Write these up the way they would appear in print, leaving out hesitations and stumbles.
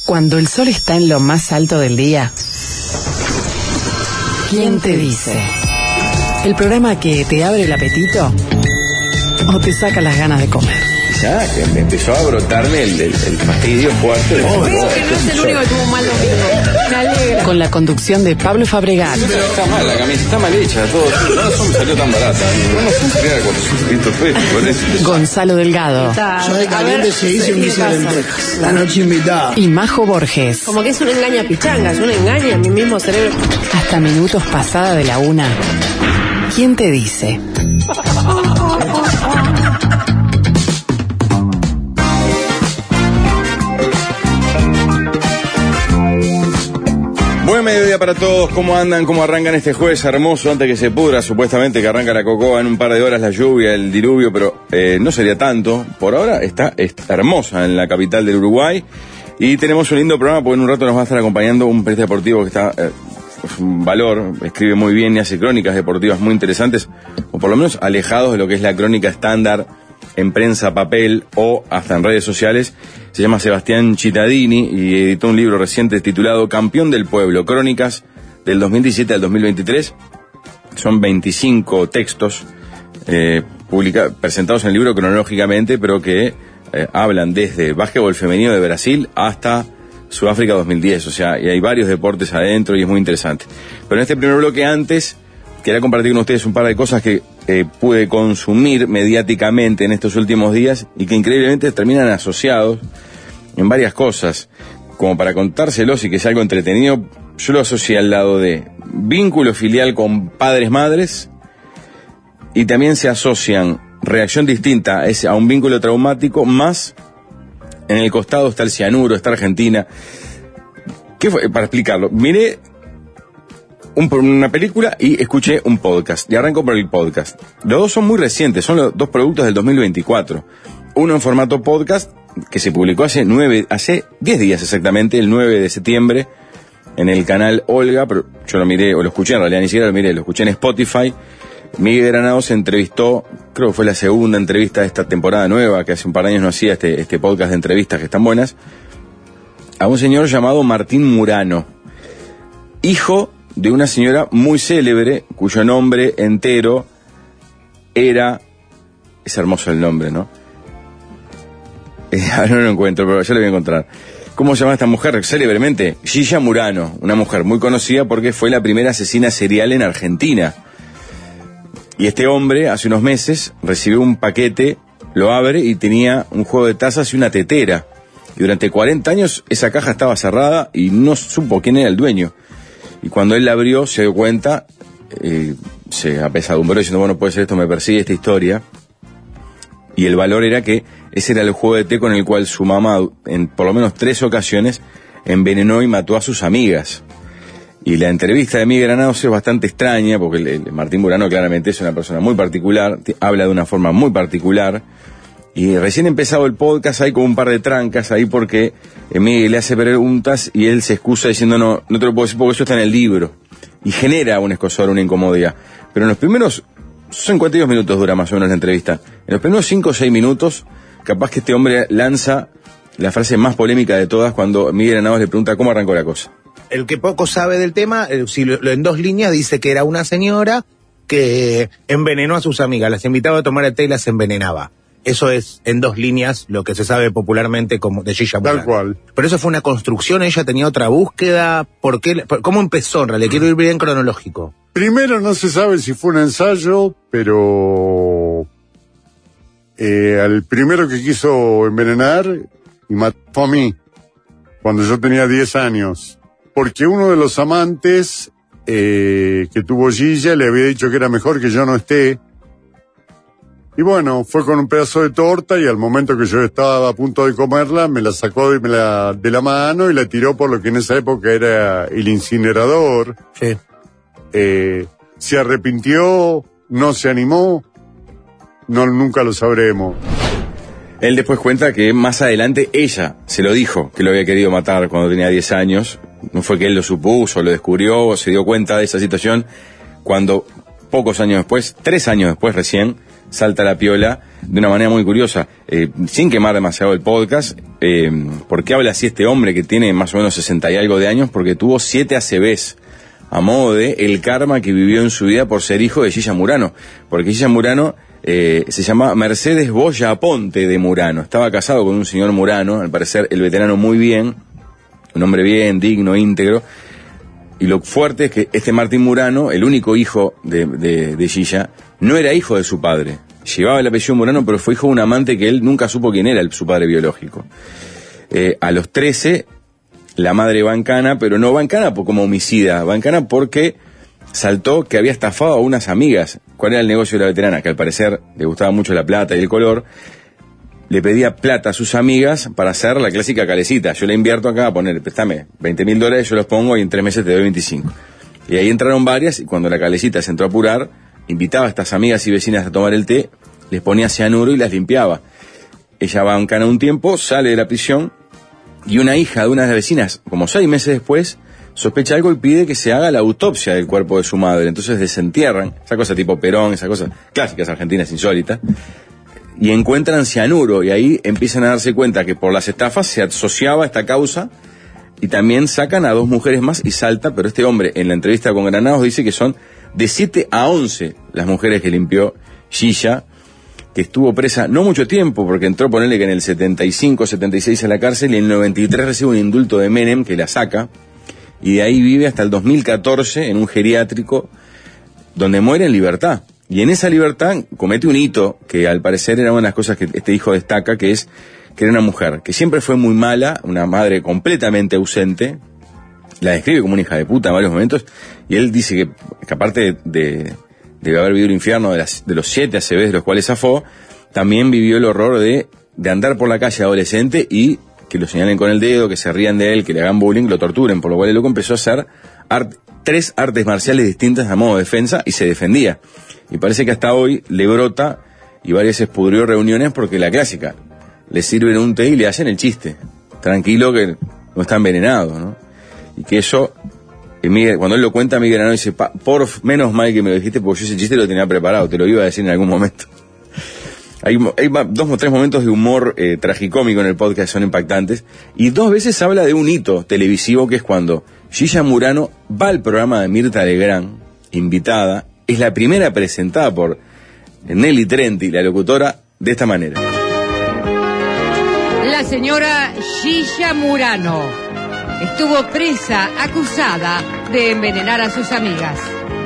Cuando el sol está en lo más alto del día, ¿quién te dice? El programa que te abre el apetito o te saca las ganas de comer. Ya, que me empezó a brotarme el fastidio fuerte. Veo que no es el único que tuvo un mal domingo. Me alegra. Con la conducción de Pablo Fabregat. Pero está mal, la camisa está mal hecha, todo. No me salió tan barata. No sé si era 400 pesos, por eso. Gonzalo Delgado. Yo de caliente se hice un guiso de lentejas. La noche invitada. Y Majo Borges. Como que es un engaña pichanga, es un engaña a mi mismo cerebro. Hasta minutos pasada de la 1. ¿Quién te dice? Buen mediodía para todos, ¿cómo andan? ¿Cómo arrancan este jueves hermoso antes que se pudra? Supuestamente que arranca la cocoa en un par de horas, la lluvia, el diluvio, pero no sería tanto. Por ahora está hermosa en la capital del Uruguay y tenemos un lindo programa porque en un rato nos va a estar acompañando un periodista deportivo que está un valor, escribe muy bien y hace crónicas deportivas muy interesantes, o por lo menos alejados de lo que es la crónica estándar en prensa, papel o hasta en redes sociales. Se llama Sebastián Cittadini y editó un libro reciente titulado Campeón del Pueblo, crónicas del 2017 al 2023. Son 25 textos presentados en el libro cronológicamente, pero que hablan desde básquetbol femenino de Brasil hasta Sudáfrica 2010, o sea, y hay varios deportes adentro y es muy interesante. Pero en este primer bloque antes, quería compartir con ustedes un par de cosas que pude consumir mediáticamente en estos últimos días y que increíblemente terminan asociados en varias cosas. Como para contárselos y que sea algo entretenido, yo lo asocié al lado de vínculo filial con padres-madres y también se asocian reacción distinta a un vínculo traumático, más en el costado está el cianuro, está Argentina. ¿Qué fue? Para explicarlo, miré una película y escuché un podcast. Y arranco por el podcast. Los dos son muy recientes, son los dos productos del 2024. Uno en formato podcast, que se publicó hace 10 días exactamente, el 9 de septiembre, en el canal Olga, pero yo lo miré, o lo escuché en realidad, ni siquiera lo miré, lo escuché en Spotify. Miguel Granados se entrevistó, creo que fue la segunda entrevista de esta temporada nueva, que hace un par de años no hacía este podcast de entrevistas que están buenas, a un señor llamado Martín Murano, hijo de una señora muy célebre, cuyo nombre entero era... Es hermoso el nombre, ¿no? Ahora no lo encuentro, pero yo lo voy a encontrar. ¿Cómo se llama esta mujer? Célebremente, Gilla Murano, una mujer muy conocida porque fue la primera asesina serial en Argentina. Y este hombre, hace unos meses, recibió un paquete, lo abre y tenía un juego de tazas y una tetera. Y durante 40 años esa caja estaba cerrada y no supo quién era el dueño. Y cuando él la abrió, se dio cuenta, se apesadumbró diciendo, bueno, puede ser esto, me persigue esta historia. Y el valor era que ese era el juego de té con el cual su mamá, en por lo menos 3 ocasiones, envenenó y mató a sus amigas. Y la entrevista de Miguel Granados es bastante extraña, porque el Martín Murano claramente es una persona muy particular, habla de una forma muy particular. Y recién empezado el podcast hay como un par de trancas ahí porque Miguel le hace preguntas y él se excusa diciendo no te lo puedo decir porque eso está en el libro. Y genera un escozor, una incomodidad. Pero en los primeros 52 minutos dura más o menos la entrevista. En los primeros 5 o 6 minutos, capaz que este hombre lanza la frase más polémica de todas cuando Miguel Granados le pregunta cómo arrancó la cosa. El que poco sabe del tema, si en 2 líneas dice que era una señora que envenenó a sus amigas, las invitaba a tomar el té y las envenenaba. Eso es, en 2 líneas, lo que se sabe popularmente como de Gilla Murano. Tal cual. Pero eso fue una construcción, ella tenía otra búsqueda. ¿Cómo empezó en realidad? Quiero ir bien cronológico. Primero no se sabe si fue un ensayo, pero al primero que quiso envenenar y mató a mí, cuando yo tenía 10 años. Porque uno de los amantes que tuvo Gilla le había dicho que era mejor que yo no esté. Y bueno, fue con un pedazo de torta y al momento que yo estaba a punto de comerla, me la sacó de la mano y la tiró por lo que en esa época era el incinerador. Sí. Se arrepintió, no se animó, nunca lo sabremos. Él después cuenta que más adelante ella se lo dijo, que lo había querido matar cuando tenía 10 años. No fue que él lo supuso, lo descubrió, o se dio cuenta de esa situación cuando pocos años después, 3 años después recién, salta la piola de una manera muy curiosa, sin quemar demasiado el podcast. ¿Por qué habla así este hombre que tiene más o menos 60 y algo de años? Porque tuvo 7 ACVs, a modo de el karma que vivió en su vida por ser hijo de Gilla Murano. Porque Gilla Murano se llama Mercedes Boya Aponte de Murano. Estaba casado con un señor Murano, al parecer el veterano muy bien, un hombre bien, digno, íntegro. Y lo fuerte es que este Martín Murano, el único hijo de Gilla, no era hijo de su padre. Llevaba el apellido Murano, pero fue hijo de un amante que él nunca supo quién era su padre biológico. A los 13, la madre va en cana, pero no va en cana como homicida, va en cana porque saltó que había estafado a unas amigas. ¿Cuál era el negocio de la veterana? Que al parecer le gustaba mucho la plata y el color. Le pedía plata a sus amigas para hacer la clásica calecita. Yo le invierto acá, préstame $20,000, yo los pongo y en 3 meses te doy 25. Y ahí entraron varias, y cuando la calecita se entró a apurar, invitaba a estas amigas y vecinas a tomar el té, les ponía cianuro y las limpiaba. Ella va en cana un tiempo, sale de la prisión, y una hija de una de las vecinas, como 6 meses después, sospecha algo y pide que se haga la autopsia del cuerpo de su madre. Entonces desentierran, esa cosa tipo Perón, esa cosa clásicas argentinas insólitas, y encuentran cianuro, y ahí empiezan a darse cuenta que por las estafas se asociaba a esta causa, y también sacan a 2 mujeres más y salta, pero este hombre en la entrevista con Granados dice que son de 7 a 11 las mujeres que limpió Gilla, que estuvo presa no mucho tiempo, porque entró, ponerle que en el 75, 76 a la cárcel, y en el 93 recibe un indulto de Menem que la saca, y de ahí vive hasta el 2014 en un geriátrico, donde muere en libertad. Y en esa libertad comete un hito, que al parecer era una de las cosas que este hijo destaca, que es que era una mujer que siempre fue muy mala, una madre completamente ausente, la describe como una hija de puta en varios momentos, y él dice que aparte de haber vivido el infierno de los 7 ACVs de los cuales zafó, también vivió el horror de andar por la calle adolescente y que lo señalen con el dedo, que se rían de él, que le hagan bullying, lo torturen, por lo cual el loco empezó a hacer 3 artes marciales distintas a modo de defensa y se defendía. Y parece que hasta hoy le brota y varias veces pudrió reuniones porque la clásica, le sirven un té y le hacen el chiste. Tranquilo que no está envenenado, ¿no? Y que eso, cuando él lo cuenta, Miguel Granados dice, menos mal que me lo dijiste porque yo ese chiste lo tenía preparado, te lo iba a decir en algún momento. Hay 2 o 3 momentos de humor tragicómico en el podcast, son impactantes, y 2 veces habla de un hito televisivo que es cuando Gilla Murano va al programa de Mirta Legrand, invitada, es la primera presentada por Nelly Trenti, la locutora, de esta manera. La señora Gilla Murano estuvo presa, acusada de envenenar a sus amigas.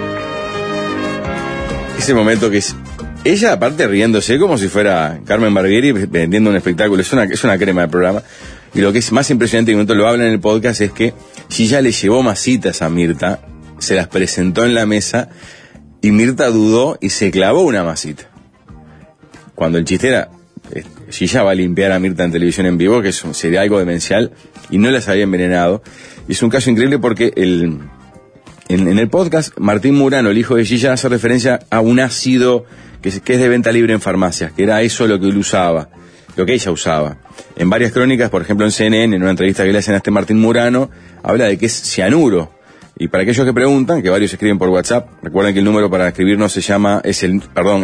Ese momento que es ella, aparte riéndose como si fuera Carmen Barbieri vendiendo un espectáculo, es una crema de programa. Y lo que es más impresionante, y momento lo habla en el podcast, es que Gilla le llevó masitas a Mirta, se las presentó en la mesa, y Mirta dudó y se clavó una masita. Cuando el chiste era, Gilla va a limpiar a Mirta en televisión en vivo, que sería algo demencial, y no las había envenenado. Y es un caso increíble porque en el podcast, Martín Murano, el hijo de Gilla, hace referencia a un ácido que es de venta libre en farmacias, que era eso lo que él usaba, lo que ella usaba. En varias crónicas, por ejemplo en CNN, en una entrevista que le hacen a este Martín Murano, habla de que es cianuro. Y para aquellos que preguntan, que varios escriben por WhatsApp, recuerden que el número para escribirnos es el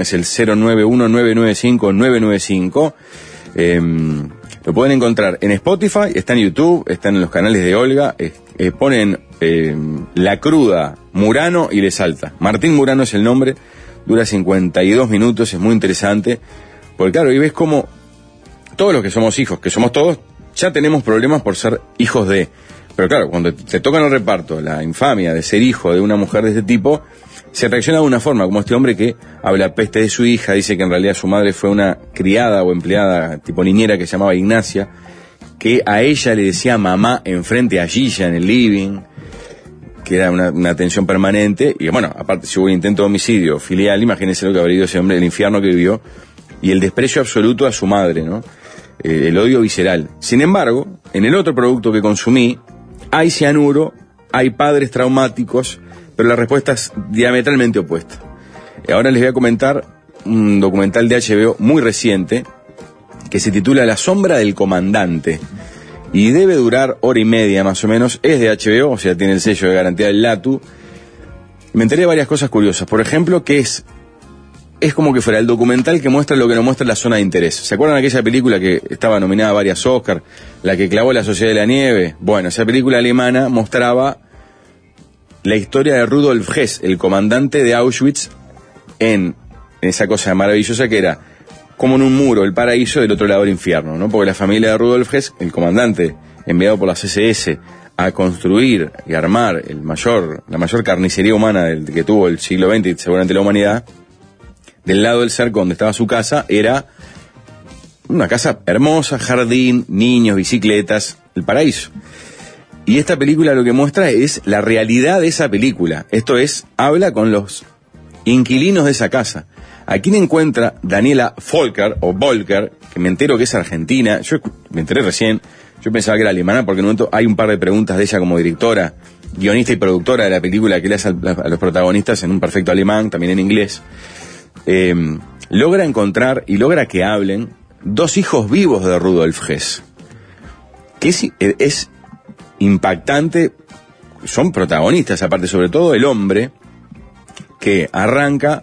091-995-995. Lo pueden encontrar en Spotify, está en YouTube, está en los canales de Olga, ponen La Cruda Murano y le salta. Martín Murano es el nombre, dura 52 minutos, es muy interesante, porque claro, y ves como todos los que somos hijos, que somos todos, ya tenemos problemas por ser hijos de... Pero claro, cuando te toca en el reparto la infamia de ser hijo de una mujer de este tipo, se reacciona de una forma, como este hombre que habla peste de su hija, dice que en realidad su madre fue una criada o empleada tipo niñera que se llamaba Ignacia, que a ella le decía mamá enfrente a Gilla en el living, que era una tensión permanente, y bueno, aparte si hubo un intento de homicidio filial, imagínense lo que habría ido ese hombre, el infierno que vivió, y el desprecio absoluto a su madre, ¿no? El odio visceral. Sin embargo, en el otro producto que consumí, hay cianuro, hay padres traumáticos, pero la respuesta es diametralmente opuesta. Ahora les voy a comentar un documental de HBO muy reciente que se titula La sombra del comandante y debe durar 1:30 más o menos. Es de HBO, o sea, tiene el sello de garantía del LATU. Me enteré de varias cosas curiosas. Por ejemplo, que es es como que fuera el documental que muestra lo que no muestra la zona de interés. ¿Se acuerdan de aquella película que estaba nominada a varias Oscar, la que clavó La Sociedad de la Nieve? Bueno, esa película alemana mostraba la historia de Rudolf Hess, el comandante de Auschwitz, en esa cosa maravillosa que era como en un muro el paraíso, del otro lado el infierno, ¿no? Porque la familia de Rudolf Hess, el comandante enviado por las SS a construir y armar la mayor carnicería humana que tuvo el siglo XX y seguramente la humanidad, del lado del cerco donde estaba su casa, era una casa hermosa, jardín, niños, bicicletas, el paraíso. Y esta película lo que muestra es la realidad de esa película. Esto es, habla con los inquilinos de esa casa. ¿A quién encuentra Daniela Volker, que me entero que es argentina? Yo me enteré recién, yo pensaba que era alemana, porque en un momento hay un par de preguntas de ella como directora, guionista y productora de la película, que le hace a los protagonistas en un perfecto alemán, también en inglés. Logra encontrar y logra que hablen dos hijos vivos de Rudolf Hess, que es impactante. Son protagonistas, aparte, sobre todo el hombre que arranca.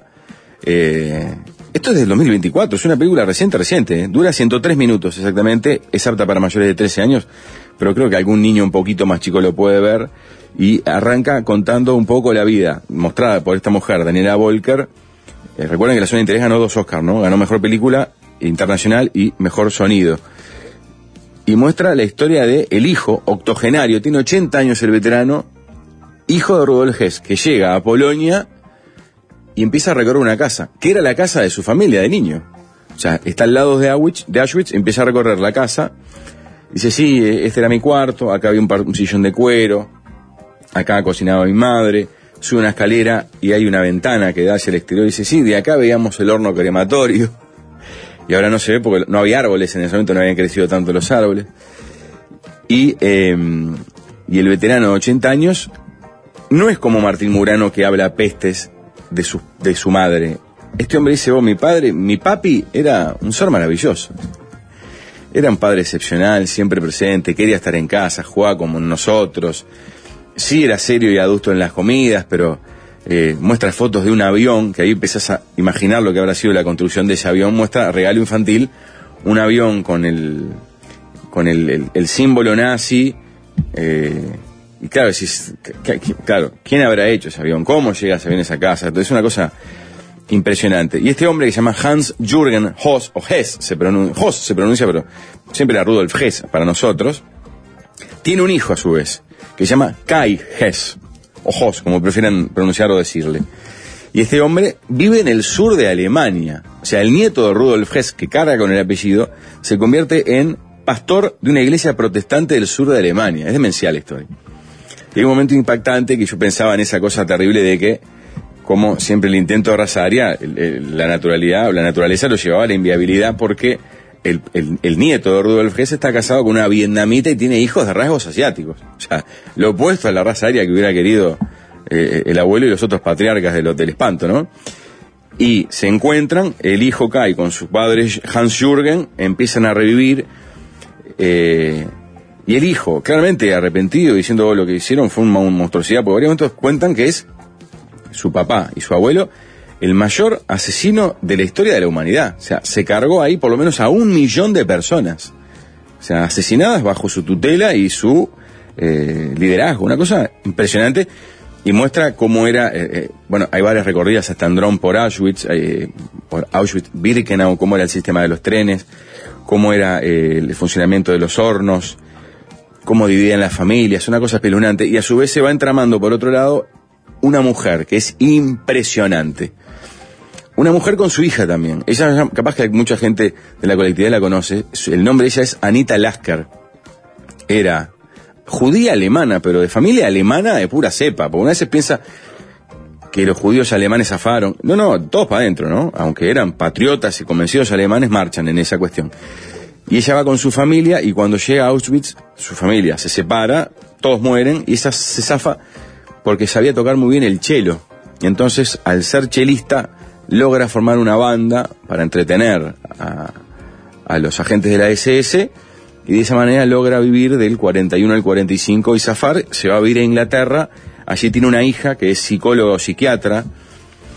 Esto es del 2024, es una película reciente, dura 103 minutos exactamente, es apta para mayores de 13 años, pero creo que algún niño un poquito más chico lo puede ver, y arranca contando un poco la vida mostrada por esta mujer, Daniela Volker. Recuerden que la zona de interés ganó 2 Oscars, ¿no? Ganó Mejor Película Internacional y Mejor Sonido. Y muestra la historia de el hijo octogenario, tiene 80 años el veterano, hijo de Rudolf Hess, que llega a Polonia y empieza a recorrer una casa, que era la casa de su familia de niño. O sea, está al lado de Auschwitz, empieza a recorrer la casa, dice, sí, este era mi cuarto, acá había un sillón de cuero, acá cocinaba mi madre, sube una escalera y hay una ventana que da hacia el exterior, y dice, sí, de acá veíamos el horno crematorio, y ahora no se ve porque no había árboles, en ese momento no habían crecido tanto los árboles, y el veterano de 80 años no es como Martín Murano, que habla pestes de su madre. Este hombre dice, mi papi era un ser maravilloso, era un padre excepcional, siempre presente, quería estar en casa, jugaba como nosotros, sí era serio y adusto en las comidas, pero muestra fotos de un avión, que ahí empezás a imaginar lo que habrá sido la construcción de ese avión, muestra regalo infantil, un avión con el símbolo nazi, y claro, ¿quién habrá hecho ese avión? ¿Cómo llega ese avión a esa casa? Entonces es una cosa impresionante. Y este hombre que se llama Hans-Jürgen Hoss, o Hess se pronuncia, pero siempre era Rudolf Hess para nosotros, tiene un hijo a su vez, que se llama Kai Hess, o Hoss, como prefieran pronunciar o decirle. Y este hombre vive en el sur de Alemania. O sea, el nieto de Rudolf Hess, que carga con el apellido, se convierte en pastor de una iglesia protestante del sur de Alemania. Es demencial la historia. Y hay un momento impactante que yo pensaba en esa cosa terrible de que, como siempre el intento de raza aria, la naturalidad o la naturaleza lo llevaba a la inviabilidad, porque el nieto de Rudolf Hess está casado con una vietnamita y tiene hijos de rasgos asiáticos. O sea, lo opuesto a la raza aria que hubiera querido el abuelo y los otros patriarcas del espanto, ¿no? Y se encuentran, el hijo Kai con su padre Hans-Jürgen, empiezan a revivir, y el hijo, claramente arrepentido, diciendo lo que hicieron fue una monstruosidad, porque varios momentos cuentan que es su papá y su abuelo el mayor asesino de la historia de la humanidad. O sea, se cargó ahí por lo menos a 1 millón de personas. O sea, asesinadas bajo su tutela y su liderazgo. Una cosa impresionante, y muestra cómo era, hay varias recorridas hasta Andrón por Auschwitz-Birkenau, cómo era el sistema de los trenes, cómo era el funcionamiento de los hornos, cómo dividían las familias, una cosa espeluznante. Y a su vez se va entramando por otro lado una mujer que es impresionante. Una mujer con su hija también. Ella, capaz que mucha gente de la colectividad la conoce. El nombre de ella es Anita Lasker. Era judía alemana, pero de familia alemana de pura cepa. Porque una vez se piensa que los judíos alemanes zafaron. No, todos para adentro, ¿no? Aunque eran patriotas y convencidos alemanes, marchan en esa cuestión. Y ella va con su familia, y cuando llega a Auschwitz, su familia se separa, todos mueren, y ella se zafa porque sabía tocar muy bien el cello. Y entonces, al ser chelista, logra formar una banda para entretener a los agentes de la SS, y de esa manera logra vivir del 41 al 45 y zafar. Se va a vivir a Inglaterra, allí tiene una hija que es psicóloga o psiquiatra,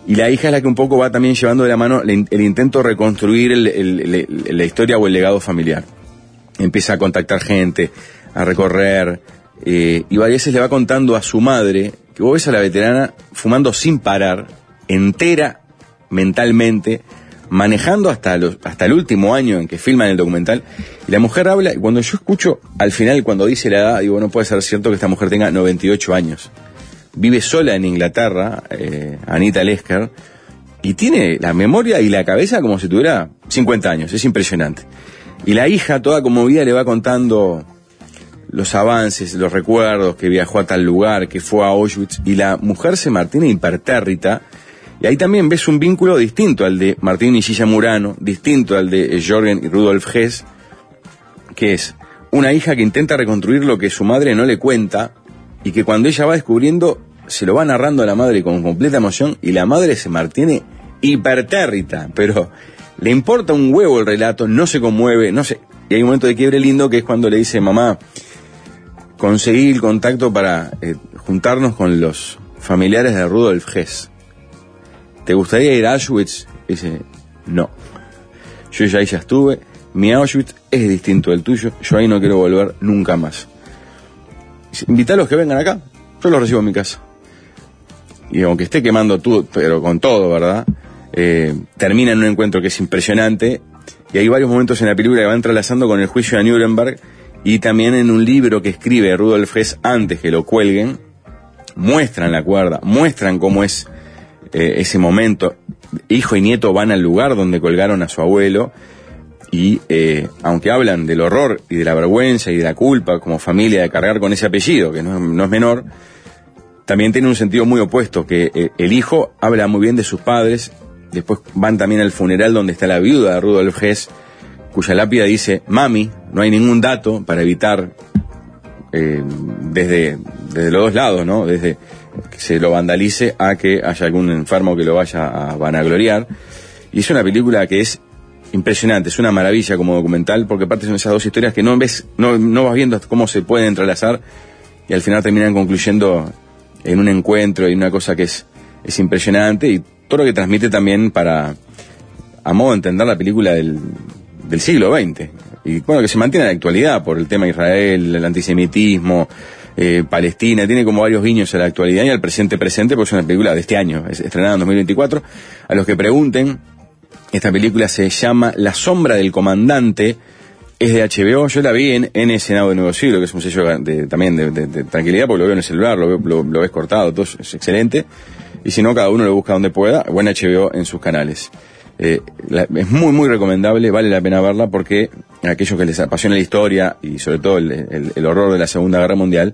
Y la hija es la que un poco va también llevando de la mano el intento de reconstruir la historia o el legado familiar. Empieza a contactar gente, a recorrer, y varias veces le va contando a su madre, que vos ves a la veterana fumando sin parar, entera mentalmente, manejando hasta el último año en que filman el documental, y la mujer habla, y cuando yo escucho al final, cuando dice la edad, digo, no puede ser cierto que esta mujer tenga 98 años. Vive sola en Inglaterra, Anita Lesker, y tiene la memoria y la cabeza como si tuviera 50 años, es impresionante. Y la hija, toda conmovida, le va contando los avances, los recuerdos, que viajó a tal lugar, que fue a Auschwitz, y la mujer se mantiene impertérrita. Y ahí también ves un vínculo distinto al de Martín y Gilla Murano, distinto al de Jürgen y Rudolf Hess, que es una hija que intenta reconstruir lo que su madre no le cuenta, y que cuando ella va descubriendo, se lo va narrando a la madre con completa emoción, y la madre se mantiene hipertérrita, pero le importa un huevo el relato, no se conmueve, no sé. Y hay un momento de quiebre lindo que es cuando le dice, mamá, conseguí el contacto para juntarnos con los familiares de Rudolf Hess. ¿Te gustaría ir a Auschwitz? Y dice, no. Yo ya ahí ya estuve, mi Auschwitz es distinto del tuyo, yo ahí no quiero volver nunca más. Dice, invita a los que vengan acá, yo los recibo en mi casa. Y aunque esté quemando todo, pero con todo, ¿verdad? Termina en un encuentro que es impresionante, y hay varios momentos en la película que va entrelazando con el juicio de Nuremberg, y también en un libro que escribe Rudolf Hess antes que lo cuelguen, muestran la cuerda, muestran cómo es ese momento. Hijo y nieto van al lugar donde colgaron a su abuelo, y aunque hablan del horror y de la vergüenza y de la culpa como familia de cargar con ese apellido, que no es menor, también tiene un sentido muy opuesto, que el hijo habla muy bien de sus padres. Después van también al funeral donde está la viuda de Rudolf Hess, cuya lápida dice, mami, no hay ningún dato para evitar, desde los dos lados, ¿no? Desde que se lo vandalice a que haya algún enfermo que lo vaya a vanagloriar. Y es una película que es impresionante, es una maravilla como documental, porque aparte son esas dos historias que no vas viendo cómo se pueden entrelazar, y al final terminan concluyendo en un encuentro y una cosa que es impresionante, y todo lo que transmite también a modo de entender la película del siglo XX, y bueno, que se mantiene en la actualidad por el tema de Israel, el antisemitismo, Palestina, tiene como varios guiños a la actualidad y al presente, porque es una película de este año, es estrenada en 2024. A los que pregunten, esta película se llama La sombra del comandante, es de HBO, yo la vi en Senado de Nuevo Siglo, que es un sello también de tranquilidad, porque lo veo en el celular, lo ves cortado, todo es excelente, y si no, cada uno lo busca donde pueda, buen HBO en sus canales. Es muy, muy recomendable, vale la pena verla, porque a aquellos que les apasiona la historia, y sobre todo el horror de la Segunda Guerra Mundial,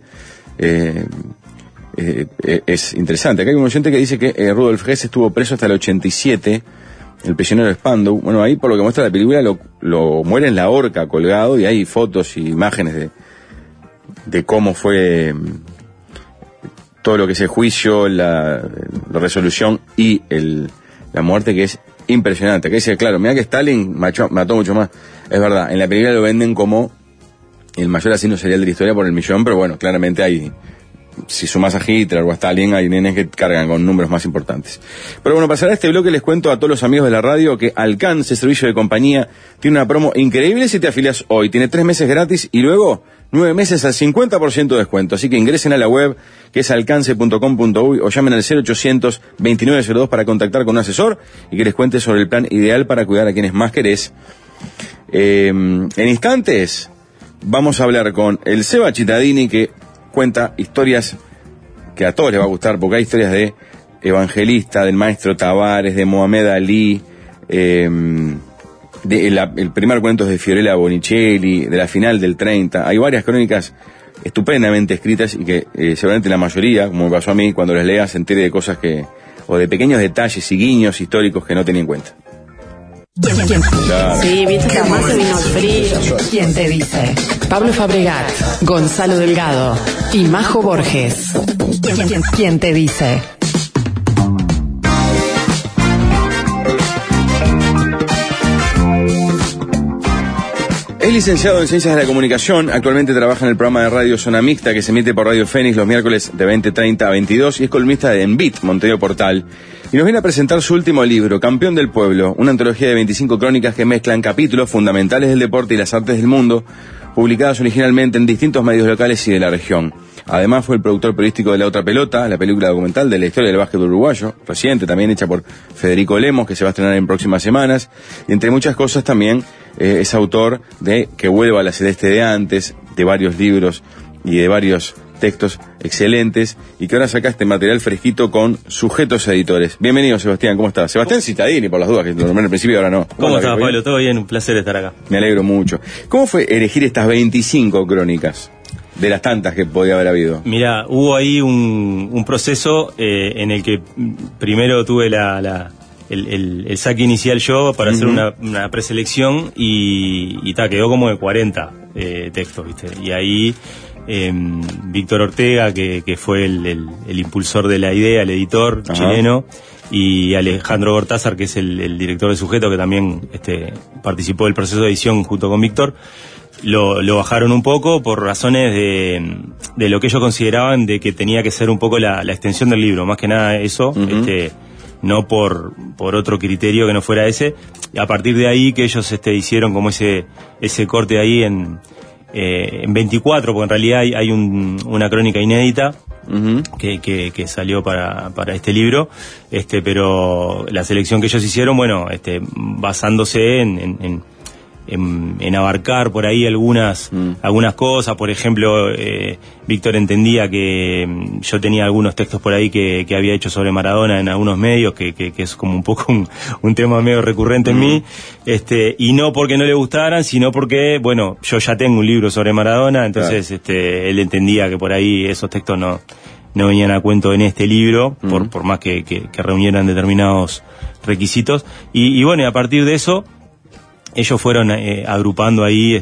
es interesante. Acá hay un oyente que dice que Rudolf Hess estuvo preso hasta el 87, el prisionero de Spandau. Bueno, ahí por lo que muestra la película lo muere en la horca colgado, y hay fotos y imágenes de cómo fue todo lo que es el juicio, la resolución y la muerte, que es impresionante. Que dice, claro, mira que Stalin mató mucho más. Es verdad, en la película lo venden como el mayor asesino serial de la historia por el millón, pero bueno, claramente hay, si sumas a Hitler o a Stalin, hay nenes que cargan con números más importantes. Pero bueno, para cerrar este bloque les cuento a todos los amigos de la radio que Alcance Servicio de Compañía tiene una promo increíble si te afilias hoy. Tiene 3 meses gratis y luego 9 meses al 50% de descuento. Así que ingresen a la web, que es alcance.com.uy, o llamen al 0800-2902 para contactar con un asesor y que les cuente sobre el plan ideal para cuidar a quienes más querés. En instantes vamos a hablar con el Seba Cittadini, que cuenta historias que a todos les va a gustar, porque hay historias de Evangelista, del maestro Tavares, de Mohamed Ali, el primer cuento es de Fiorella Bonicelli, de la final del 30. Hay varias crónicas estupendamente escritas y que seguramente la mayoría, como me pasó a mí, cuando las leas se entere de cosas o de pequeños detalles y guiños históricos que no tenía en cuenta. Claro. Sí, viste que además se vino frío. ¿Quién te dice? Pablo Fabregat, Gonzalo Delgado y Majo Borges. ¿Quién te dice? Es licenciado en Ciencias de la Comunicación, actualmente trabaja en el programa de radio Zona Mixta que se emite por Radio Fénix los miércoles de 20:30 a 22 y es columnista de Envit, Montevideo Portal. Y nos viene a presentar su último libro, Campeón del Pueblo, una antología de 25 crónicas que mezclan capítulos fundamentales del deporte y las artes del mundo, publicadas originalmente en distintos medios locales y de la región. Además fue el productor periodístico de La Otra Pelota, la película documental de la historia del básquet uruguayo, reciente, también hecha por Federico Lemos, que se va a estrenar en próximas semanas, y entre muchas cosas también es autor de Que vuelva a la celeste de antes, de varios libros y de varios textos excelentes, y que ahora saca este material fresquito con Sujetos Editores. Bienvenido, Sebastián, ¿cómo estás? Sebastián Cittadini, por las dudas, que lo nombré al principio y ahora no. ¿Cómo estás, Pablo? ¿Todo bien? Un placer estar acá. Me alegro mucho. ¿Cómo fue elegir estas 25 crónicas? De las tantas que podía haber habido. Mira, hubo ahí un proceso en el que primero tuve el saque inicial yo para hacer una preselección y quedó como de 40 textos, ¿viste? Y ahí Víctor Ortega, que fue el impulsor de la idea, el editor chileno, y Alejandro Gortázar, que es el director de Sujeto, que también participó del proceso de edición junto con Víctor, lo bajaron un poco por razones de lo que ellos consideraban de que tenía que ser un poco la extensión del libro, más que nada eso, no por otro criterio que no fuera ese. Y a partir de ahí que ellos hicieron como ese corte ahí en 24, porque en realidad hay una crónica inédita que salió para este libro, pero la selección que ellos hicieron, bueno, basándose en abarcar por ahí algunas cosas. Por ejemplo, Víctor entendía que yo tenía algunos textos por ahí que había hecho sobre Maradona en algunos medios, que es como un poco un tema medio recurrente en mí, y no porque no le gustaran, sino porque, bueno, yo ya tengo un libro sobre Maradona, entonces él entendía que por ahí esos textos no venían a cuento en este libro, por más que reunieran determinados requisitos, y bueno, y a partir de eso ellos fueron agrupando ahí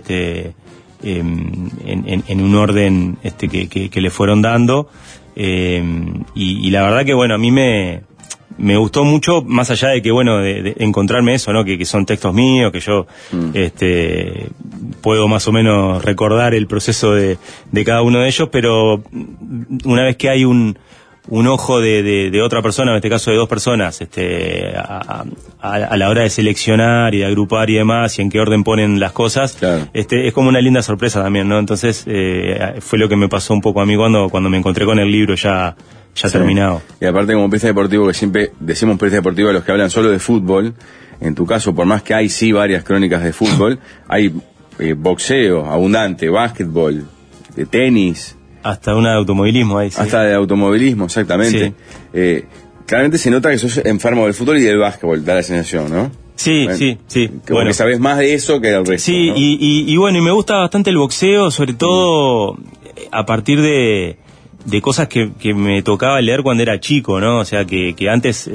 en un orden que le fueron dando, y la verdad que bueno, a mí me gustó mucho, más allá de que bueno, de encontrarme eso, ¿no? Que son textos míos, que yo puedo más o menos recordar el proceso de cada uno de ellos, pero una vez que hay un ojo de otra persona, en este caso de dos personas, a la hora de seleccionar y de agrupar y demás, y en qué orden ponen las cosas, claro. Es como una linda sorpresa también, ¿no? Entonces, fue lo que me pasó un poco a mí cuando me encontré con el libro ya terminado. Y aparte, como periodista deportivo, que siempre decimos periodista deportivo a los que hablan solo de fútbol, en tu caso, por más que hay sí varias crónicas de fútbol, hay boxeo abundante, básquetbol, de tenis, hasta una de automovilismo ahí, sí. Hasta de automovilismo, exactamente. Sí. Claramente se nota que sos enfermo del fútbol y del básquetbol, da la sensación, ¿no? Sí, bueno, sí. Como que sabés más de eso que del resto, sí, ¿no? y bueno, y me gusta bastante el boxeo, sobre todo a partir de cosas que me tocaba leer cuando era chico, ¿no? O sea, que antes,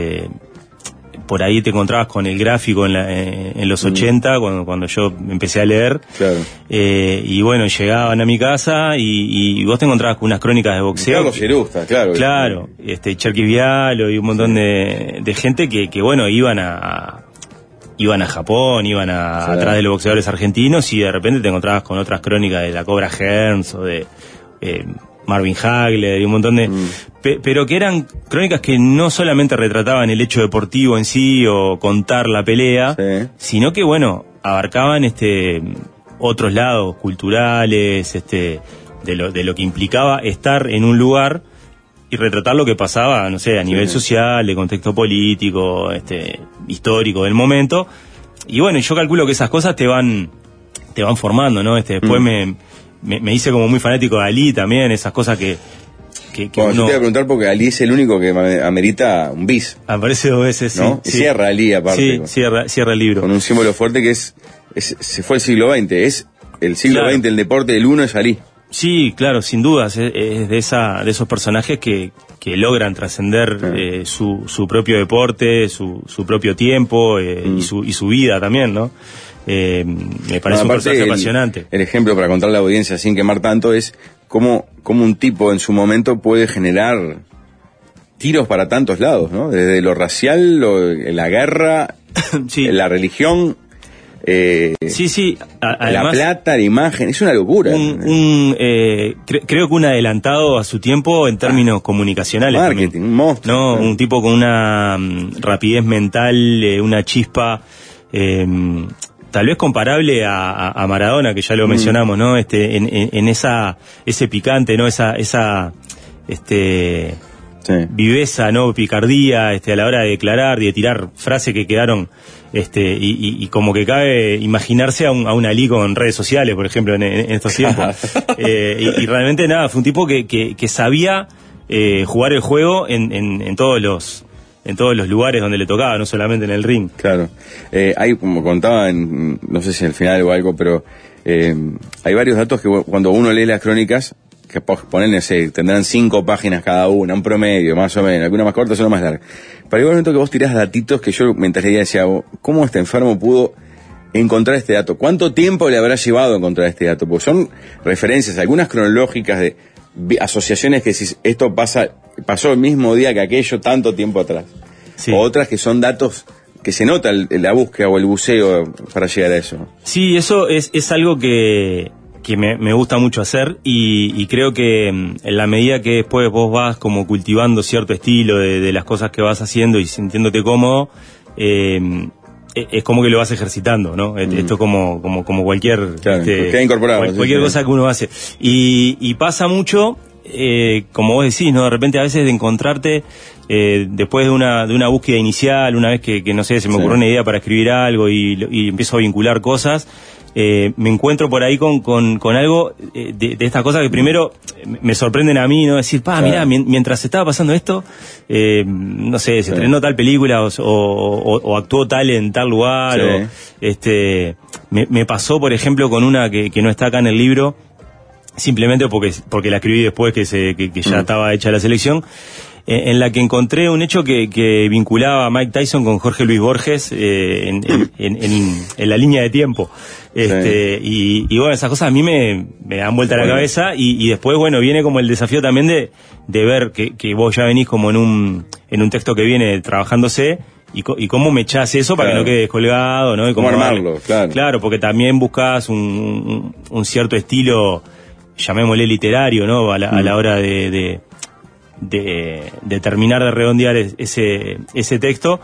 por ahí te encontrabas con el gráfico en los 80, cuando yo empecé a leer. Claro. Y bueno, llegaban a mi casa y vos te encontrabas con unas crónicas de boxeo. Carlos Cherusta, claro. Claro, Cherkis Vialo y un montón de gente que bueno, iban a Japón, atrás de los boxeadores argentinos, y de repente te encontrabas con otras crónicas de la Cobra Hearns o de Marvin Hagler y un montón de... Pero que eran crónicas que no solamente retrataban el hecho deportivo en sí o contar la pelea, sino que, bueno, abarcaban otros lados culturales, de lo que implicaba estar en un lugar y retratar lo que pasaba, no sé, a nivel social, de contexto político, histórico del momento. Y bueno, yo calculo que esas cosas te van formando, ¿no? Después me hice como muy fanático de Ali también, esas cosas que bueno, yo te voy a preguntar porque Ali es el único que amerita un bis. Aparece 2 veces, sí. ¿No? Sí. Cierra Ali, aparte. Sí, cierra el libro. Con un símbolo fuerte que se fue el siglo XX, es el siglo XX, el deporte del uno es Ali. Sí, claro, sin dudas, es de esos personajes que logran trascender su propio deporte, su propio tiempo, y su vida también, ¿no? Me parece un personaje apasionante. El ejemplo para contarle a la audiencia sin quemar tanto es cómo un tipo en su momento puede generar tiros para tantos lados, ¿no? Desde lo racial, la guerra, la religión, Sí. La plata, la imagen, es una locura. Creo que un adelantado a su tiempo en términos comunicacionales. Marketing, también. un monstruo. No, un tipo con una rapidez mental, una chispa, tal vez comparable a Maradona, que ya lo mencionamos, ¿no? En ese picante, ¿no? Esa viveza, ¿no? Picardía, a la hora de declarar y de tirar frases que quedaron, y como que cabe imaginarse a un Ali con redes sociales, por ejemplo, en estos tiempos. Y realmente nada, fue un tipo que sabía jugar el juego en todos los lugares donde le tocaba, no solamente en el ring. Claro. Hay, como contaba, no sé si al final o algo, pero hay varios datos que cuando uno lee las crónicas, que ponen, no sé, tendrán 5 páginas cada una, un promedio, más o menos, alguna más corta, otra más larga. Pero hay un momento que vos tirás datitos que yo mientras leía decía, ¿cómo este enfermo pudo encontrar este dato? ¿Cuánto tiempo le habrá llevado a encontrar este dato? Porque son referencias, algunas cronológicas de asociaciones que si esto pasó el mismo día que aquello tanto tiempo atrás. Sí. O otras que son datos que se nota la búsqueda o el buceo para llegar a eso. Sí, eso es algo que me gusta mucho hacer y creo que en la medida que después vos vas como cultivando cierto estilo de las cosas que vas haciendo y sintiéndote cómodo, es como que lo vas ejercitando, ¿no? Esto como cualquier... Claro, queda incorporado. Cualquier cosa que uno hace. Y pasa mucho, como vos decís, ¿no? De repente a veces de encontrarte después de una búsqueda inicial, una vez que no sé, se me ocurrió una idea para escribir algo y empiezo a vincular cosas, me encuentro por ahí con algo de estas cosas que primero me sorprenden a mí, ¿no? Decir, mirá, mientras estaba pasando esto, no sé, se estrenó tal película o actuó tal en tal lugar, me pasó, por ejemplo, con una que no está acá en el libro, simplemente porque la escribí después que ya estaba hecha la selección, en la que encontré un hecho que vinculaba a Mike Tyson con Jorge Luis Borges en la línea de tiempo. Y bueno, esas cosas a mí me dan vuelta a la cabeza y después, bueno, viene como el desafío también de ver que vos ya venís como en un texto que viene trabajándose y cómo me echás eso para que no quede descolgado, ¿no? Y cómo armarlo, Claro, porque también buscás un cierto estilo, llamémosle literario, ¿no? A la hora de terminar de redondear ese texto,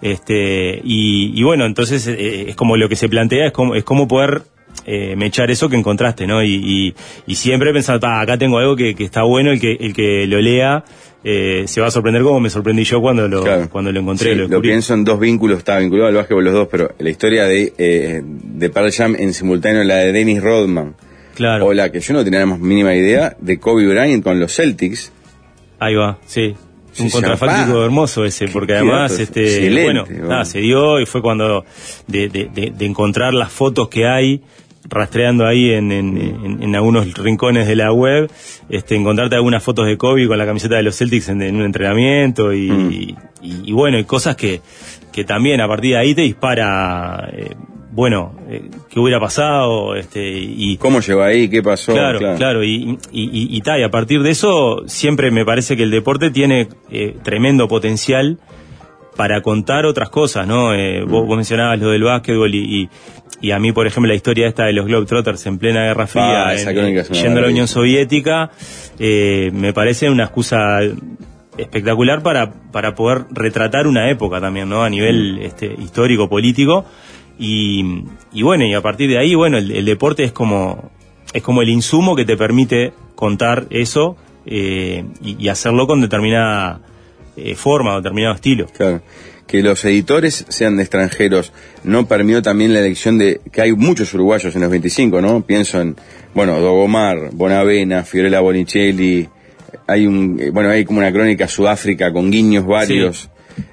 y bueno, entonces es como lo que se plantea, es como poder mechar eso que encontraste, ¿no? Y siempre pensar, acá tengo algo que está bueno, el que lo lea se va a sorprender como me sorprendí yo cuando lo encontré. Sí, lo pienso en dos vínculos, está vinculado al básquetbol los dos, pero la historia de Pearl Jam en simultáneo, la de Dennis Rodman, o la que yo no tenía la más mínima idea de Kobe Bryant con los Celtics. Ahí va, sí. Un contrafáctico hermoso ese, porque además, bueno, se dio y fue cuando de encontrar las fotos que hay, rastreando ahí en algunos rincones de la web, encontrarte algunas fotos de Kobe con la camiseta de los Celtics en un entrenamiento y bueno, y cosas que también a partir de ahí te dispara, qué hubiera pasado, y cómo llegó ahí, qué pasó. Claro, y a partir de eso siempre me parece que el deporte tiene tremendo potencial para contar otras cosas, ¿no? Vos mencionabas lo del básquetbol y a mí, por ejemplo, la historia esta de los Globetrotters en plena Guerra Fría, yendo a la Unión Soviética, me parece una excusa espectacular para poder retratar una época también, ¿no? A nivel histórico, político. Y bueno, y a partir de ahí, bueno, el deporte es como el insumo que te permite contar eso y hacerlo con determinada forma o determinado estilo. Claro. Que los editores sean extranjeros no permitió también la elección de que hay muchos uruguayos en los 25, ¿no? Pienso en, Dogomar, Bonavena, Fiorella Bonicelli, hay como una crónica Sudáfrica con guiños varios,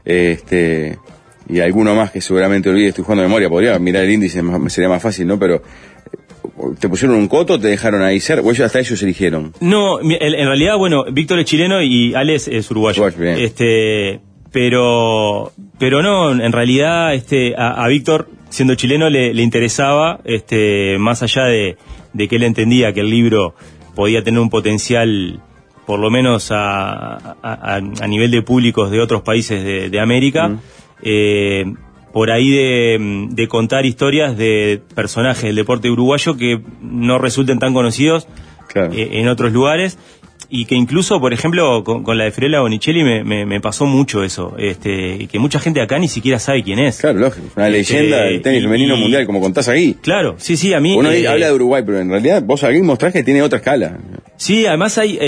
y alguno más que seguramente olvide, estoy jugando de memoria, podría mirar el índice, sería más fácil, ¿no? Pero ¿te pusieron un coto o te dejaron ahí ser? ¿O hasta ellos eligieron? No, en realidad, Víctor es chileno y Alex es uruguayo. Pero no, en realidad a Víctor, siendo chileno, le interesaba, más allá de que él entendía que el libro podía tener un potencial, por lo menos a nivel de públicos de otros países de América, por ahí de contar historias de personajes del deporte uruguayo que no resulten tan conocidos en otros lugares. Y que incluso, por ejemplo, con la de Fiorella Bonicelli me pasó mucho eso, que mucha gente acá ni siquiera sabe quién es. Claro, lógico, una leyenda del tenis femenino mundial, como contás ahí. Claro, sí, a mí... Uno habla de Uruguay, pero en realidad vos aquí mostrás que tiene otra escala. Sí, además hay,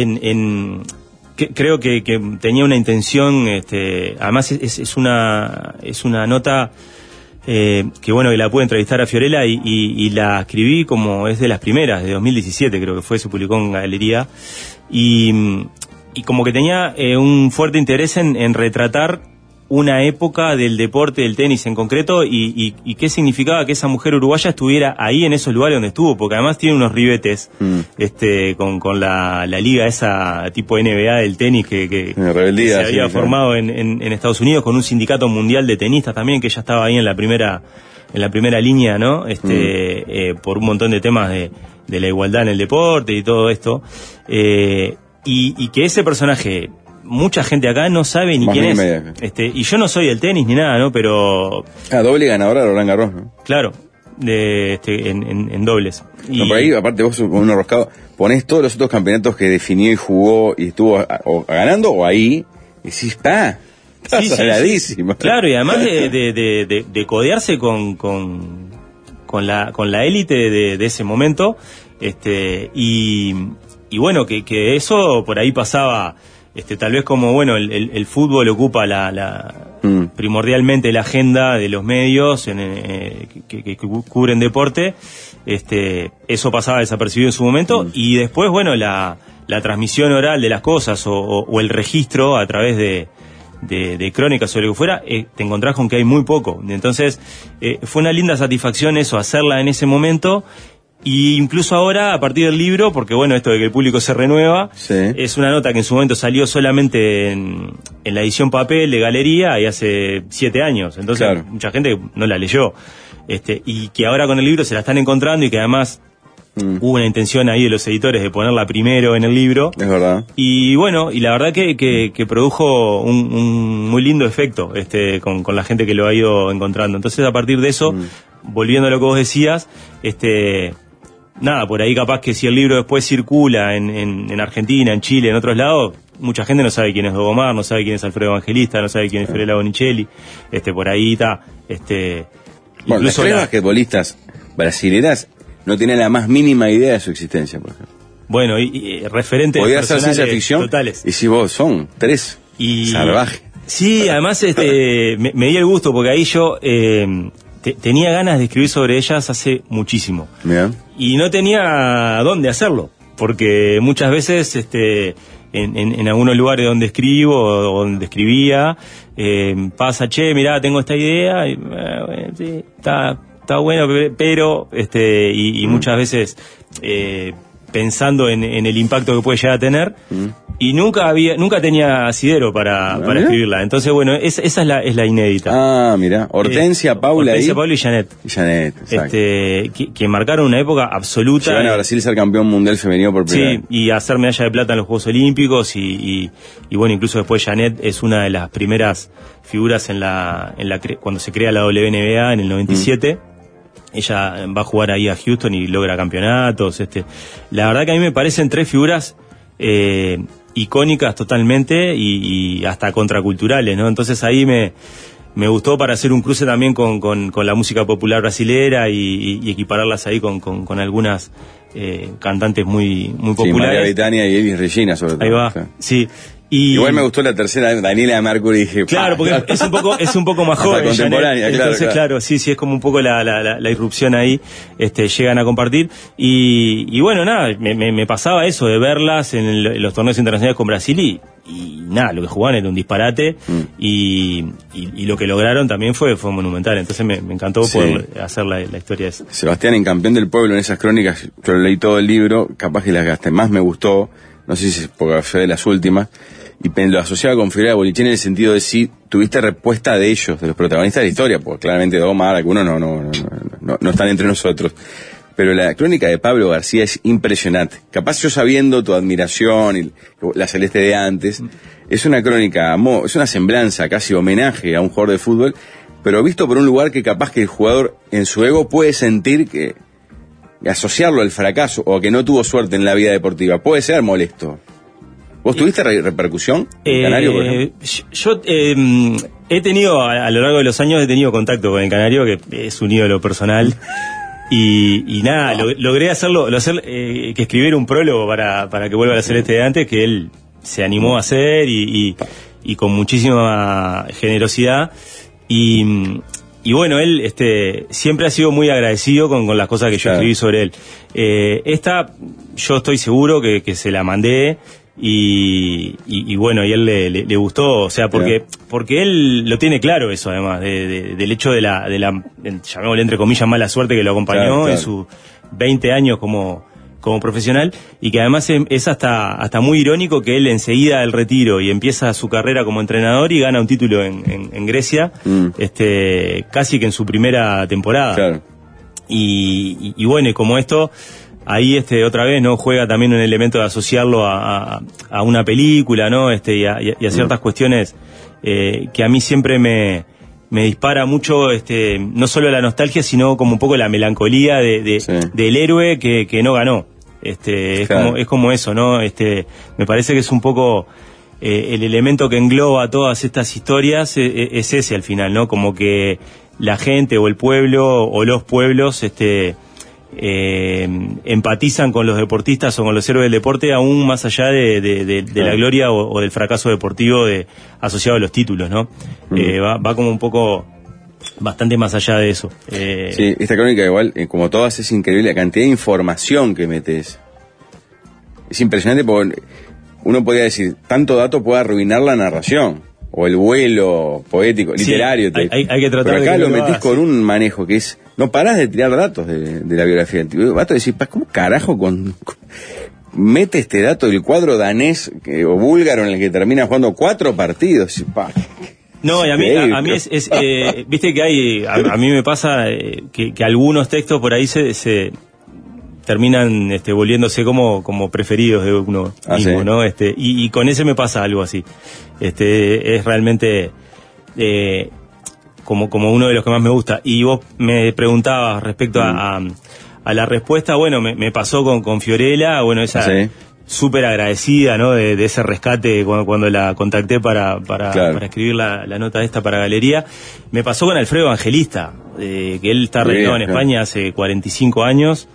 creo que tenía una intención, además es una nota... que bueno, que la pude entrevistar a Fiorella y la escribí como es de las primeras, de 2017 creo que fue, se publicó en Galería, y como que tenía un fuerte interés en retratar una época del deporte, del tenis en concreto, y qué significaba que esa mujer uruguaya estuviera ahí en esos lugares donde estuvo, porque además tiene unos ribetes con la liga esa tipo NBA del tenis que rebeldía, se había formado en Estados Unidos, con un sindicato mundial de tenistas también, que ya estaba ahí en la primera línea, ¿no? Por un montón de temas de la igualdad en el deporte y todo esto, y que ese personaje, mucha gente acá no sabe ni quién es. Y yo no soy del tenis ni nada, ¿no? Pero... doble ganadora de Roland Garros, ¿no? Claro, en dobles. No, por ahí, aparte vos con un enroscado, ponés todos los otros campeonatos que definió y jugó y estuvo ganando o ahí, y decís, está saladísima. Sí. Claro, y además de codearse con la élite de ese momento, y bueno, que eso por ahí pasaba... tal vez como, bueno, el fútbol ocupa primordialmente la agenda de los medios que cubren deporte, eso pasaba desapercibido en su momento, y después, bueno, la transmisión oral de las cosas o el registro a través de crónicas o lo que fuera, te encontrás con que hay muy poco. Entonces, fue una linda satisfacción eso, hacerla en ese momento. Y incluso ahora, a partir del libro, porque bueno, esto de que el público se renueva, es una nota que en su momento salió solamente en la edición papel de Galería y hace 7 años. Entonces, mucha gente no la leyó. Y que ahora con el libro se la están encontrando y que además hubo una intención ahí de los editores de ponerla primero en el libro. Es verdad. Y bueno, y la verdad que produjo un muy lindo efecto con la gente que lo ha ido encontrando. Entonces, a partir de eso, volviendo a lo que vos decías, nada, por ahí capaz que si el libro después circula en Argentina, en Chile, en otros lados, mucha gente no sabe quién es Dogomar, no sabe quién es Alfredo Evangelista, no sabe quién es Fiorella Bonicelli, por ahí está, bueno, las tres basquetbolistas brasileras no tienen la más mínima idea de su existencia, por ejemplo. Bueno, y referentes podía ser ciencia ficción totales. Y si vos son 3 salvajes. Sí, además me di el gusto porque ahí yo tenía ganas de escribir sobre ellas hace muchísimo. Bien. Y no tenía dónde hacerlo, porque muchas veces en algunos lugares donde escribo o donde escribía, pasa, mirá, tengo esta idea, y, sí, está bueno, pero y muchas veces pensando en el impacto que puede llegar a tener, y nunca tenía asidero para escribirla. Entonces, bueno, esa es la inédita. Ah, mira, Hortensia, Paula y Janet. Exacto. Que marcaron una época absoluta. Llegan a Brasil a ser campeón mundial femenino por primera vez. Sí, y a hacer medalla de plata en los Juegos Olímpicos, y bueno, incluso después Janet es una de las primeras figuras cuando se crea la WNBA en el 97. Ella va a jugar ahí a Houston y logra campeonatos. La verdad que a mí me parecen 3 figuras icónicas totalmente y hasta contraculturales, ¿no? Entonces ahí me gustó para hacer un cruce también con la música popular brasilera y equipararlas ahí con algunas cantantes muy populares. Sí, María Bethania y Elis Regina, sobre todo. Ahí va, sí. Igual me gustó la tercera, Daniela Mercury, dije... Claro, porque es un poco más joven. Contemporánea, Janet. Entonces, claro, sí, es como un poco la irrupción ahí, llegan a compartir. Y bueno, nada, me pasaba eso de verlas en los torneos internacionales con Brasil y nada, lo que jugaban era un disparate y lo que lograron también fue monumental. Entonces me encantó poder hacer la historia esa. Sebastián, en Campeón del Pueblo, en esas crónicas, yo leí todo el libro, capaz que las gasté, más me gustó, no sé si es porque fue de las últimas, y lo asociaba con Fiorella Bonicelli en el sentido de si tuviste respuesta de ellos, de los protagonistas de la historia, porque claramente Dogomar, algunos no están entre nosotros. Pero la crónica de Pablo García es impresionante. Capaz yo sabiendo tu admiración y la Celeste de antes, es una crónica, es una semblanza, casi homenaje a un jugador de fútbol, pero visto por un lugar que capaz que el jugador en su ego puede sentir que asociarlo al fracaso o que no tuvo suerte en la vida deportiva puede ser molesto. ¿Vos tuviste repercusión en Canario, por ejemplo? Yo he tenido, a lo largo de los años, he tenido contacto con el Canario, que es un ídolo personal. Y nada, logré que escribiera un prólogo para que vuelva a la Celeste de antes, que él se animó a hacer y con muchísima generosidad. Y bueno, él siempre ha sido muy agradecido con las cosas que yo escribí sobre él. Esta, yo estoy seguro que se la mandé. Y bueno, y él le gustó, o sea, porque él lo tiene claro eso, además, del hecho de la llamémosle entre comillas mala suerte que lo acompañó en sus 20 años como profesional, y que además es hasta muy irónico que él enseguida del retiro y empieza su carrera como entrenador y gana un título en Grecia, casi que en su primera temporada. Claro. Y bueno, y como esto, ahí otra vez no juega también un elemento de asociarlo a una película, ¿no? Y a ciertas cuestiones que a mí siempre me dispara mucho, no solo la nostalgia, sino como un poco la melancolía del héroe que no ganó. Es como eso, ¿no? Me parece que es un poco el elemento que engloba todas estas historias, es ese al final, ¿no? Como que la gente o el pueblo o los pueblos empatizan con los deportistas o con los héroes del deporte, aún más allá de la gloria o del fracaso deportivo asociado a los títulos, ¿no? Va como un poco bastante más allá de eso. Sí, esta crónica igual, como todas, es increíble la cantidad de información que metes. Es impresionante porque uno podría decir, tanto dato puede arruinar la narración o el vuelo poético, literario. Sí, hay que tratar. pero acá de lo metés con un manejo que es, no parás de tirar datos de la biografía del tipo. Vas a decir, ¿cómo carajo mete este dato del cuadro danés o búlgaro en el que termina jugando 4 partidos? No, y a mí es viste que a mí me pasa que algunos textos por ahí se terminan volviéndose como preferidos de uno mismo, ¿sí? ¿No? Y con ese me pasa algo así. Es realmente como uno de los que más me gusta. Y vos me preguntabas respecto a la respuesta. Bueno, me pasó con Fiorella, bueno, esa súper agradecida, ¿no? De ese rescate cuando la contacté para escribir la nota esta para Galería. Me pasó con Alfredo Evangelista, que él está radicado en España hace 45 años.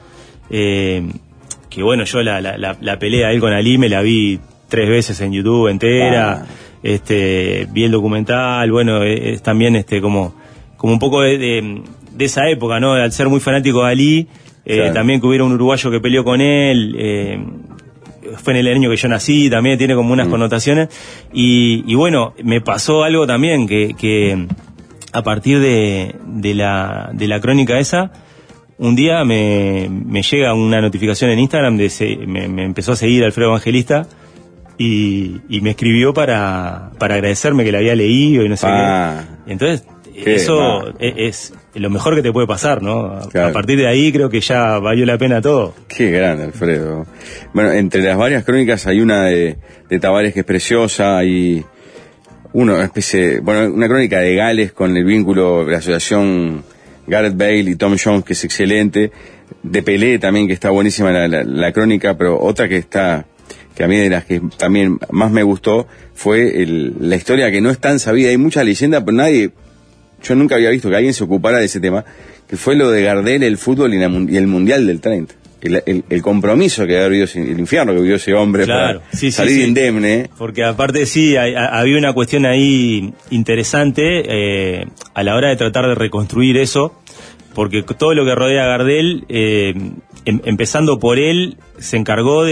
Que bueno, yo la pelea a él con Ali me la vi 3 veces en YouTube entera. Vi el documental. Bueno, es también como un poco de esa época, ¿no? Al ser muy fanático de Ali, también que hubiera un uruguayo que peleó con él, fue en el año que yo nací, también tiene como unas connotaciones. Y bueno, me pasó algo también que a partir de la crónica esa, un día me llega una notificación en Instagram me empezó a seguir Alfredo Evangelista y me escribió para agradecerme que la había leído y no sé qué. Entonces, eso es lo mejor que te puede pasar, ¿no? Claro. A partir de ahí creo que ya valió la pena todo. Qué grande, Alfredo. Bueno, entre las varias crónicas hay una de Tavares que es preciosa, hay una crónica de Gales con el vínculo de la asociación Gareth Bale y Tom Jones, que es excelente, de Pelé también, que está buenísima la crónica, pero otra que a mí de las que también más me gustó fue la historia que no es tan sabida, hay mucha leyenda, pero yo nunca había visto que alguien se ocupara de ese tema, que fue lo de Gardel, el fútbol y el Mundial del 30. El compromiso que había vivido, el infierno que vivió ese hombre, claro, para salir indemne. Porque aparte había una cuestión ahí interesante a la hora de tratar de reconstruir eso, porque todo lo que rodea a Gardel, empezando por él, se encargó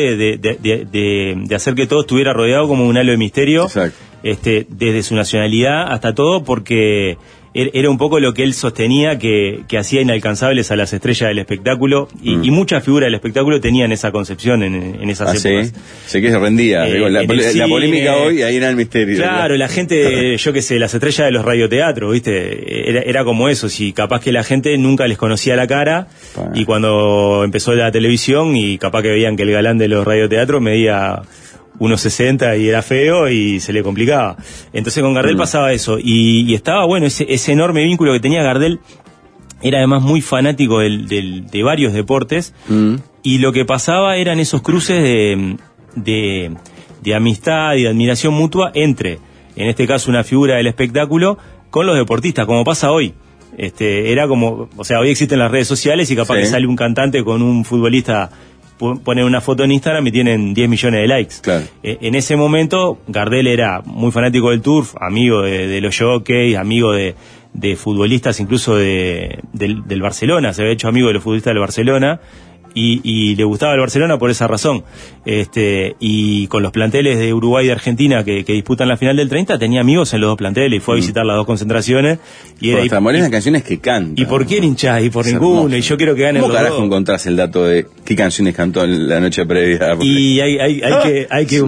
de hacer que todo estuviera rodeado como un halo de misterio. Exacto. Desde su nacionalidad hasta todo, porque era un poco lo que él sostenía que hacía inalcanzables a las estrellas del espectáculo, y muchas figuras del espectáculo tenían esa concepción en esas épocas. Sé que se rendía. La polémica hoy, ahí era el misterio. Claro, la gente, yo qué sé, las estrellas de los radioteatros, ¿viste? Era como eso, si capaz que la gente nunca les conocía la cara, y cuando empezó la televisión y capaz que veían que el galán de los radioteatros medía 1.60 y era feo y se le complicaba. Entonces con Gardel pasaba eso. Y estaba bueno ese enorme vínculo que tenía Gardel. Era además muy fanático de varios deportes. Y lo que pasaba eran esos cruces de amistad y de admiración mutua entre, en este caso, una figura del espectáculo con los deportistas, como pasa hoy. Era como, o sea, hoy existen las redes sociales y capaz que sale un cantante con un futbolista, ponen una foto en Instagram y tienen 10 millones de likes. Claro. En ese momento, Gardel era muy fanático del turf, amigo de los jockeys, amigo de futbolistas, incluso del Barcelona, se había hecho amigo de los futbolistas del Barcelona. Y le gustaba el Barcelona por esa razón. Y con los planteles de Uruguay y de Argentina que disputan la final del 30, tenía amigos en los dos planteles y fue a visitar las dos concentraciones. Y era las canciones que canta. ¿Y por quién hinchás? Y por ninguno. Hermoso. Y yo quiero que ganen los dos. ¿Cómo carajo encontrás el dato de qué canciones cantó en la noche previa? Porque y hay que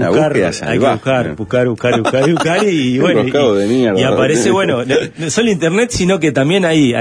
buscar y bueno. Y aparece, bueno, no solo internet, sino que también hay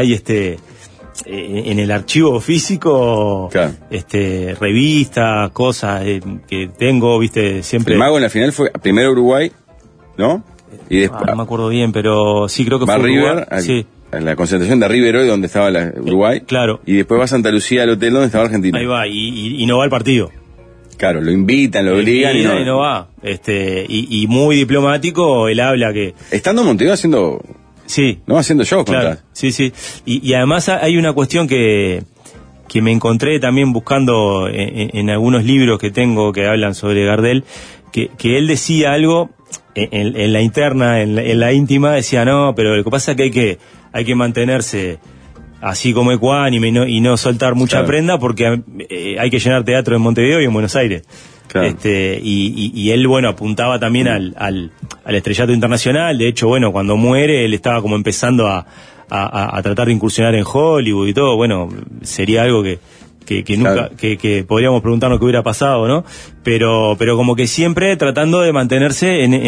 en el archivo físico, claro, revistas, cosas que tengo, viste, siempre. El mago en la final fue primero Uruguay, ¿no? Y después no me acuerdo bien, pero sí creo que fue River, sí. En la concentración de River hoy, donde estaba Uruguay, claro, y después va a Santa Lucía al hotel donde estaba Argentina. Ahí va, y no va al partido. Claro, lo invitan, lo obligan y no va. Y muy diplomático, él habla que estando en Montevideo haciendo. Sí. No, haciendo shows, claro. Sí. Y además hay una cuestión que me encontré también buscando en algunos libros que tengo que hablan sobre Gardel, que él decía algo en la interna, en la íntima, decía, no, pero lo que pasa es que hay que mantenerse así como ecuánime y no soltar mucha prenda porque hay que llenar teatro en Montevideo y en Buenos Aires. Claro. Y él, bueno, apuntaba también al estrellato internacional. De hecho, bueno, cuando muere, él estaba como empezando a tratar de incursionar en Hollywood y todo. Bueno, sería algo que nunca, que podríamos preguntarnos qué hubiera pasado, ¿no? Pero como que siempre tratando de mantenerse en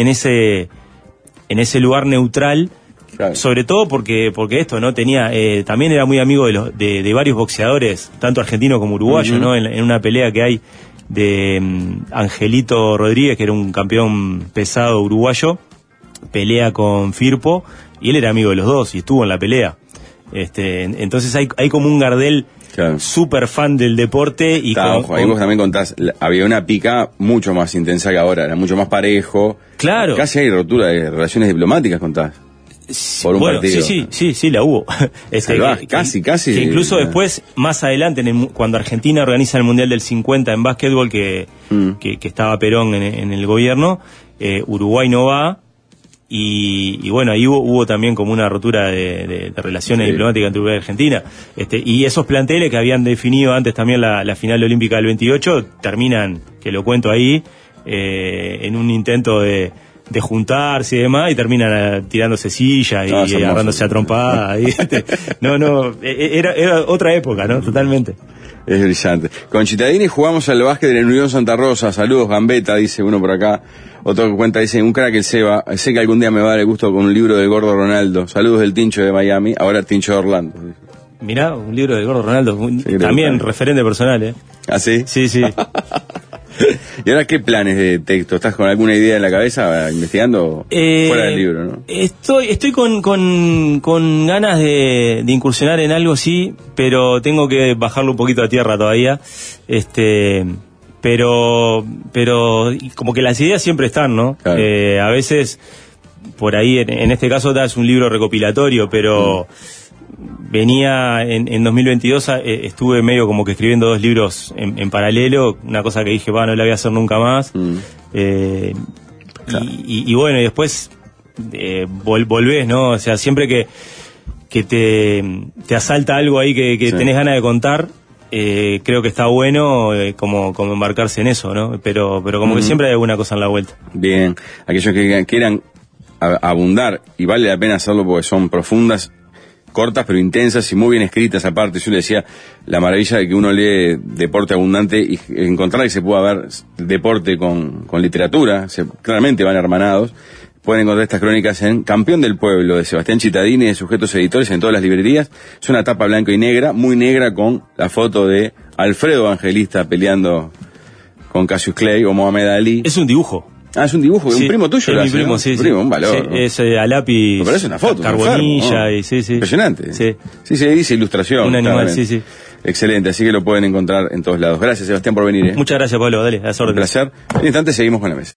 ese lugar neutral. Claro. Sobre todo porque esto, ¿no? Tenía, también era muy amigo de varios boxeadores, tanto argentinos como uruguayos, ¿no? En una pelea que hay de Angelito Rodríguez, que era un campeón pesado uruguayo, pelea con Firpo, y él era amigo de los dos y estuvo en la pelea. Entonces hay como un Gardel súper fan del deporte. Y ojo, ahí vos también contás, había una pica mucho más intensa que ahora, era mucho más parejo. Claro. Casi hay rotura de relaciones diplomáticas, contás. Por un partido. Sí, la hubo. Casi. Que incluso después, más adelante, cuando Argentina organiza el Mundial del 50 en básquetbol, que estaba Perón en el gobierno, Uruguay no va, y bueno, ahí hubo también como una rotura de relaciones diplomáticas entre Uruguay y Argentina. Y esos planteles que habían definido antes también la final olímpica del 28, terminan, que lo cuento ahí, en un intento de juntarse y demás, y terminan tirándose sillas y agarrándose a trompadas. Era otra época, ¿no? Totalmente. Es brillante. Con Cittadini jugamos al básquet de la Unión Santa Rosa. Saludos, Gambetta, dice uno por acá. Otro que cuenta, dice, un crack el Seba. Sé que algún día me va a dar el gusto con un libro del Gordo Ronaldo. Saludos del Tincho de Miami, ahora Tincho de Orlando. Mirá, un libro del Gordo Ronaldo. También referente personal, ¿eh? ¿Ah, sí? Sí. ¿Y ahora qué planes de texto? ¿Estás con alguna idea en la cabeza investigando fuera del libro, no? Estoy con ganas de incursionar en algo, sí, pero tengo que bajarlo un poquito a tierra todavía. Pero como que las ideas siempre están, ¿no? Claro. A veces, por ahí, en este caso es un libro recopilatorio, pero venía en 2022, estuve medio como que escribiendo 2 libros en paralelo, una cosa que dije, no la voy a hacer nunca más. Y bueno, y después volvés, ¿no? O sea, siempre que te asalta algo ahí que tenés ganas de contar, creo que está bueno como embarcarse en eso, ¿no? Pero como que siempre hay alguna cosa en la vuelta. Bien, aquellos que quieran abundar, y vale la pena hacerlo porque son profundas, cortas pero intensas y muy bien escritas aparte. Yo le decía la maravilla de que uno lee deporte abundante y encontrar que se pueda ver deporte con literatura, claramente van hermanados. Pueden encontrar estas crónicas en Campeón del Pueblo, de Sebastián Cittadini, de Sujetos Editores, en todas las librerías. Es una tapa blanca y negra, muy negra, con la foto de Alfredo Evangelista peleando con Cassius Clay o Mohamed Ali. Es un dibujo. Ah, es un dibujo, Sí, un primo tuyo es lo mi hace, primo, ¿no? sí, Un sí. primo, un valor. Sí, ¿no? es a lápiz. Me parece una foto, Carbonilla enfermo, ¿no? y sí. Impresionante. Sí. Sí, se dice ilustración. Un animal, claramente. sí. Excelente, así que lo pueden encontrar en todos lados. Gracias, Sebastián, por venir. Muchas gracias, Pablo. Dale, a las Un órdenes. placer. En un instante seguimos con la mesa.